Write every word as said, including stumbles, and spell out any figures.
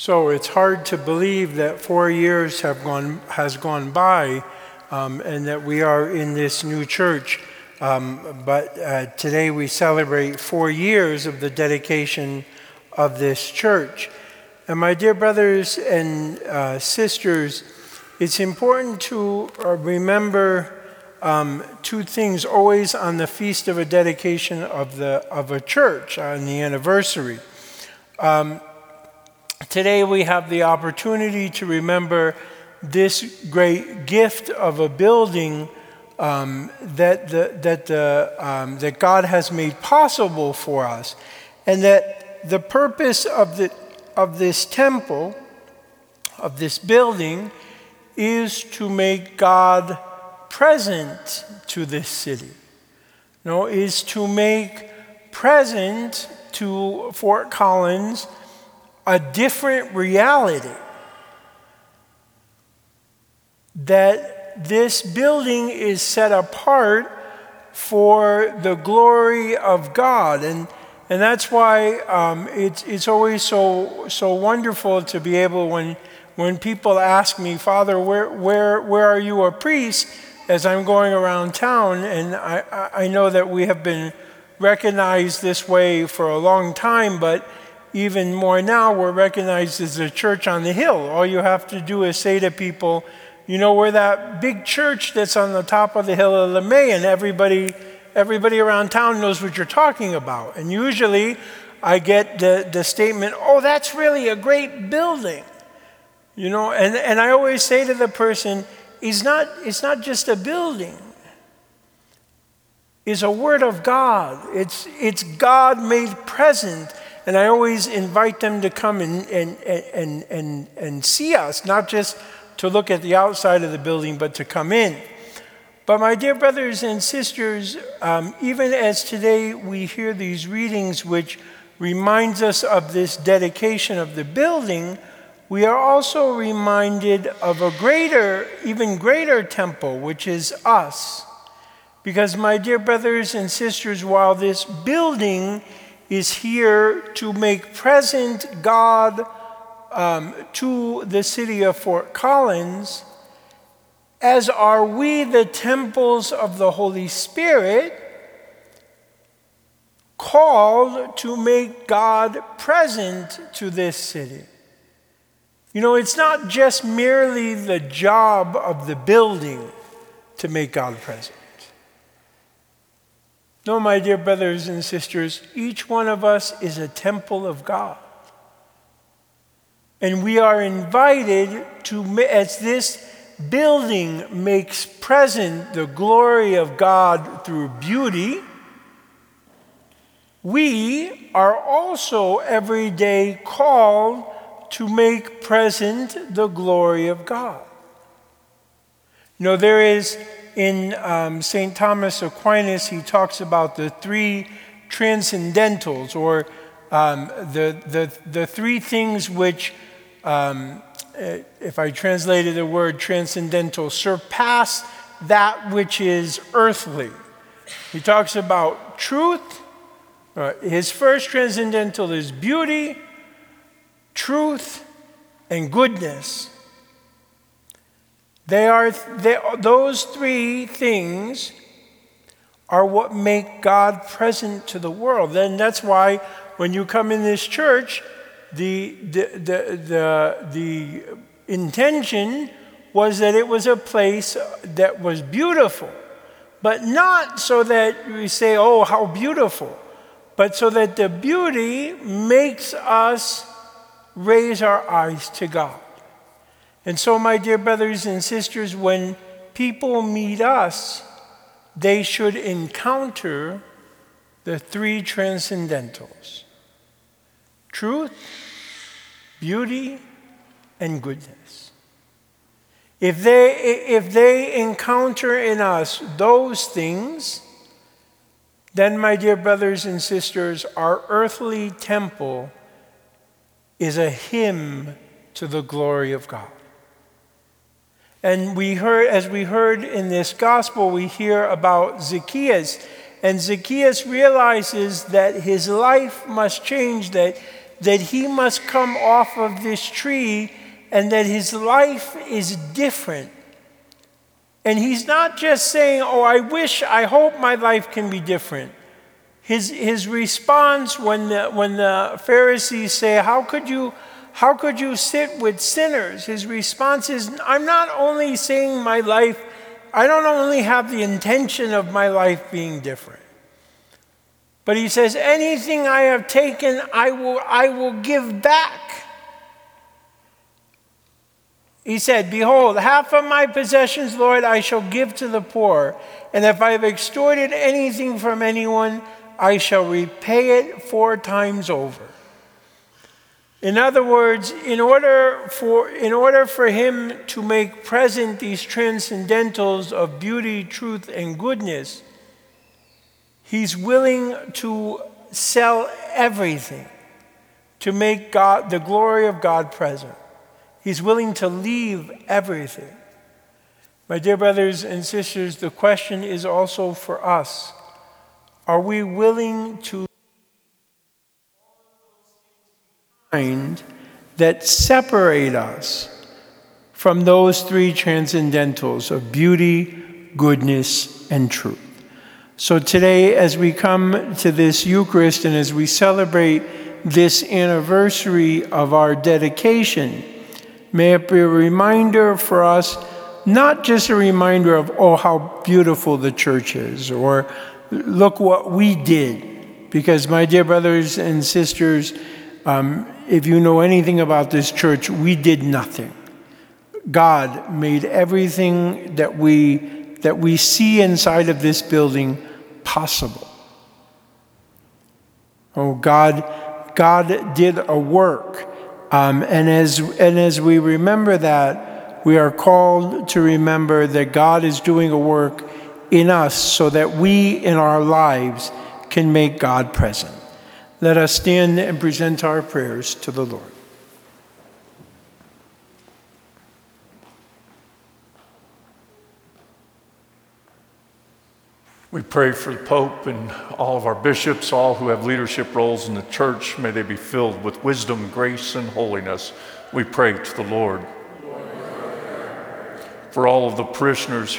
So it's hard to believe that four years have gone has gone by um, and that we are in this new church. Um, but uh, today we celebrate four years of the dedication of this church. And my dear brothers and uh, sisters, it's important to uh, remember um, two things always on the feast of a dedication of the of a church on the anniversary. Um, Today we have the opportunity to remember this great gift of a building um, that the, that the, um, that God has made possible for us, and that the purpose of the of this temple, of this building, is to make God present to this city. No, is to make present to Fort Collins a different reality, that this building is set apart for the glory of God. And and that's why um, it's it's always so so wonderful to be able, when when people ask me, Father, where where where are you a priest? As I'm going around town, and I, I know that we have been recognized this way for a long time, but even more now, we're recognized as a church on the hill. All you have to do is say to people, you know, we're that big church that's on the top of the hill of LeMay, and everybody, everybody around town knows what you're talking about. And usually I get the, the statement, oh, that's really a great building. You know, and, and I always say to the person, it's not, it's not just a building. It's a word of God. It's, it's God made present. And I always invite them to come and, and, and, and, and see us, not just to look at the outside of the building, but to come in. But my dear brothers and sisters, um, even as today we hear these readings, which reminds us of this dedication of the building, we are also reminded of a greater, even greater temple, which is us. Because my dear brothers and sisters, while this building is here to make present God um, to the city of Fort Collins, as are we the temples of the Holy Spirit, called to make God present to this city. You know, it's not just merely the job of the building to make God present. No, my dear brothers and sisters, each one of us is a temple of God. And we are invited to, as this building makes present the glory of God through beauty, we are also every day called to make present the glory of God. You know, there is, in um, Saint Thomas Aquinas, he talks about the three transcendentals, or um, the, the, the three things which, um, if I translated the word transcendental, surpass that which is earthly. He talks about truth. Uh, his first transcendental is beauty, truth, and goodness. They are, they, those three things are what make God present to the world. And that's why when you come in this church, the, the, the, the, the intention was that it was a place that was beautiful. But not so that we say, oh, how beautiful. But so that the beauty makes us raise our eyes to God. And so, my dear brothers and sisters, when people meet us, they should encounter the three transcendentals: truth, beauty, and goodness. If they, if they encounter in us those things, then, my dear brothers and sisters, our earthly temple is a hymn to the glory of God. And we heard, as we heard in this gospel, we hear about Zacchaeus. And Zacchaeus realizes that his life must change, that that he must come off of this tree and that his life is different. And he's not just saying, oh, I wish, I hope my life can be different. His, his response when the, when the Pharisees say, how could you, how could you sit with sinners? His response is, I'm not only saying my life, I don't only have the intention of my life being different. But he says, anything I have taken, I will, I will give back. He said, behold, half of my possessions, Lord, I shall give to the poor. And if I have extorted anything from anyone, I shall repay it four times over. In other words, in order for, in order for him to make present these transcendentals of beauty, truth, and goodness, he's willing to sell everything to make God, the glory of God present. He's willing to leave everything. My dear brothers and sisters, the question is also for us. Are we willing to find that separate us from those three transcendentals of beauty, goodness, and truth? So today, as we come to this Eucharist and as we celebrate this anniversary of our dedication, may it be a reminder for us, not just a reminder of, oh, how beautiful the church is, or look what we did. Because, my dear brothers and sisters, um, if you know anything about this church, we did nothing. God made everything that we, that we see inside of this building possible. Oh, God, God did a work. Um, and, as, and as we remember that, we are called to remember that God is doing a work in us so that we in our lives can make God present. Let us stand and present our prayers to the Lord. We pray for the Pope and all of our bishops, all who have leadership roles in the church. May they be filled with wisdom, grace, and holiness. We pray to the Lord. For all of the parishioners